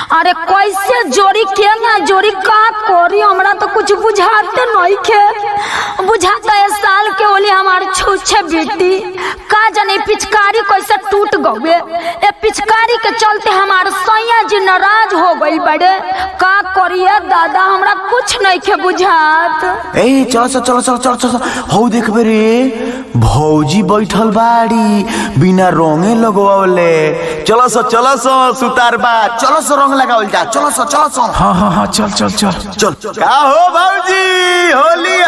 अरे कैसे जोड़ी के ना जोड़ी का करी हमरा तो कुछ बुझाते नहीं खे। बुझाता है साल के होली हमारे छूछे बेटी का जाने पिचकारी कैसे टूट गए। ए पिचकारी के चलते हमारे सैया जी नाराज हो गई बड़े। का करिए दादा हमरा कुछ नहीं खे बुझात। ए चल हो देख रे भौजी बैठल बाड़ी बिना रंगे लगवाले। चलो सो सुतार बा चलो सो रंग लगावल जा। चलो सो हाँ चल का हो भौजी होली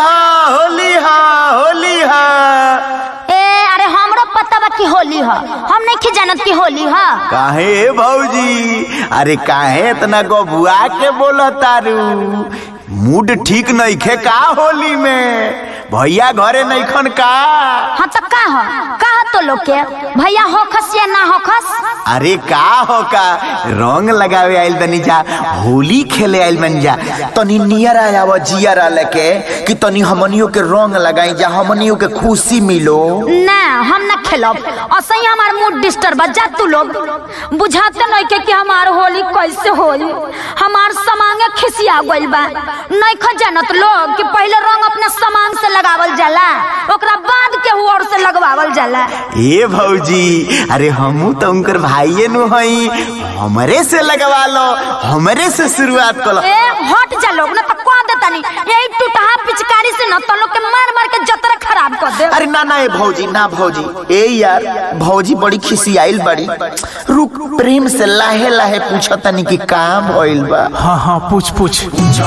हा ए अरे हमरो पता बा कि होली है हम नहीं जानत कि होली है। काहे भौजी अरे काहे इतना गबुआ के बोला तारू मूड ठीक नहीं खे का होली में भैया घरे नहीं खन का। हाँ तो का तो लोग के भैया हो खस या ना हो खस। अरे का हो का रंग लगावे आइल बनी जा होली खेले आइल बनी जा तनी नियर आया जियर लेके कि तनी हमनियों के रंग लगाई जा हमनियों के खुशी मिलो ना हम ना खेलब असही हमार मूड डिस्टर्ब जा। तू लोग बुझाते नहीं के कि हमार होली कैसे होई। हमार समांगे खिसिया गइल बा नहीं ख जानत लोग कि पहले रंग अपने समांग से लगावल जाला ओकरा बाद के और से लगवावल जाला। ए भौजी अरे हमू तो उनकर भाईये नु हई हमरे से लगवा लो हमरे से शुरुआत करो। ए हट जा लोग ना तो कह देता नहीं यही टूटहा पिचकारी से न तो लोग के मार के जतरा खराब कर दे। अरे ना ए भौजी ना भौजी ए यार भौजी बड़ी खिसियाइल बड़ी रुक प्रेम से लाहे लाहे पूछो तनी कि काम भइल बा। हाँ पूछ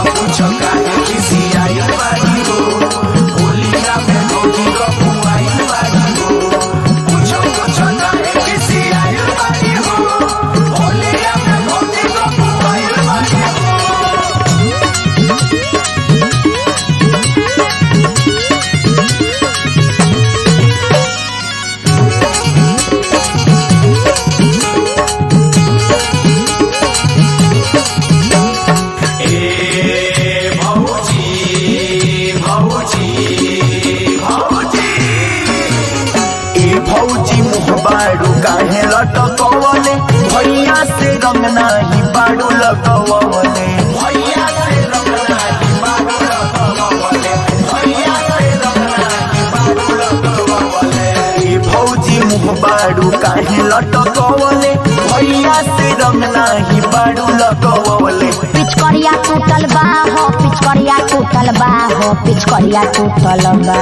काहे लटकवले भैया से रंग नाही बाड़ू लगवले भैया से रंग नाही बाड़ू लगवले भैया से रंग नाही बाड़ू लगवले ए भौजी मुँह बाड़ू काहे लटकवले भैया से रंग नाही बाड़ू लगवले। पिचकरिया टूटल बा हो पिचकरिया टूटल बा हो पिचकरिया टूटल बा।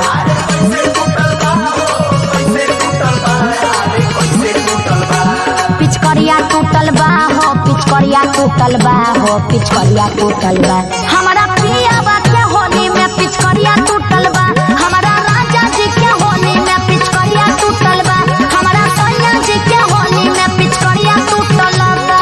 पिचकरिया टूटल बा हो पिचकरिया टूटल बा हो पिचकरिया टूटल बा। हमारा पिया बा के होली में पिचकरिया टूटल बा। हमारा राजा जी के होली में पिचकरिया टूटल बा। हमारा सैया जी के होली में पिचकरिया टूटल बा।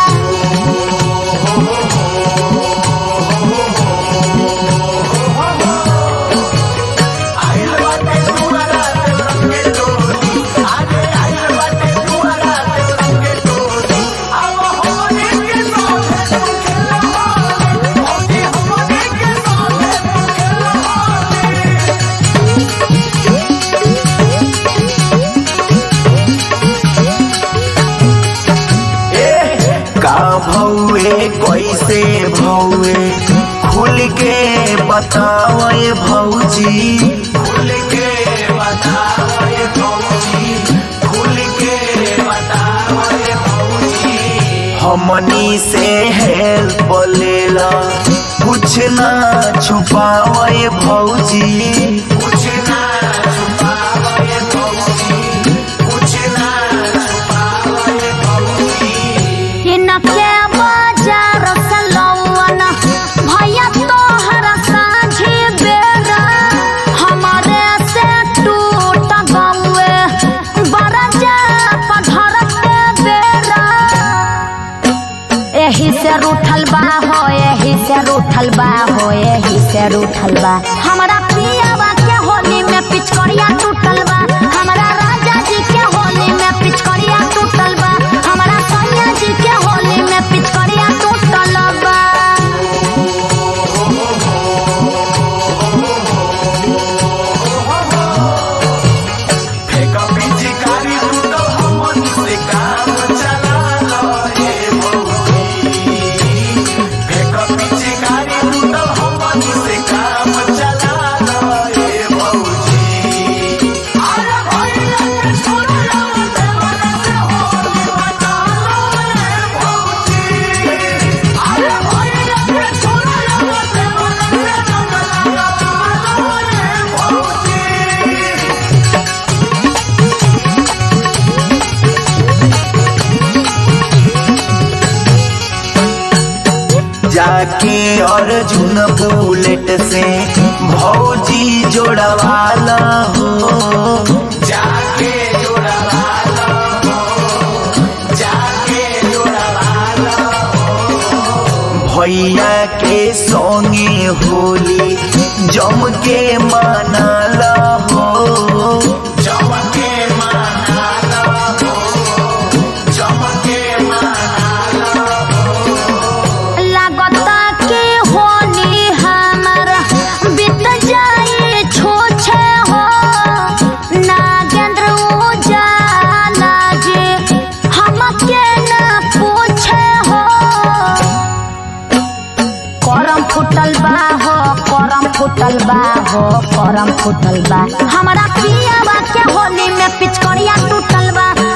कैसे भौए खुल के बताओ भौजी खुल के बताओ भौजी खुल के बताओ भौजी हमनी से हेल्प लेला कुछ ना छुपाओ भौजी कुछ ना छुपाओ भौजी कुछ ना छुपाओ भौजी। भैया तो हर साझी बेरा हमारे से टूट गए बरजा पधरते बेरा। यही से रूठल बा हो यही से रूठल बा हो यही से रूठल बा। हमारा पियावा के होली में पिचकरिया टूटल बा। हमारा राजा जी के होली में पिचकरिया टूटल बा। हमारा सैया जी के होली में पिचकरिया टूटल बा। पिचकारी टूटल हमनी से काम चला लो ए भौजी। जाके अर्जुन बुलेट से भौजी जोड़वाला हो, जाके जोड़वाला हो, जाके जोड़वाला हो। भैया के संगे होली जम के मनाला हो, जम के मनाला हो, जम के मनाला हो। लागता के होली हमर बीत जाए छूछे हो, नागेंद्र उजाला जे हमके न पूछे हो। करम फुटल बा हो, करम फुटल बा हो, करम फुटल बा। हमारा पियावा के होली में पिचकरिया टूटल बा।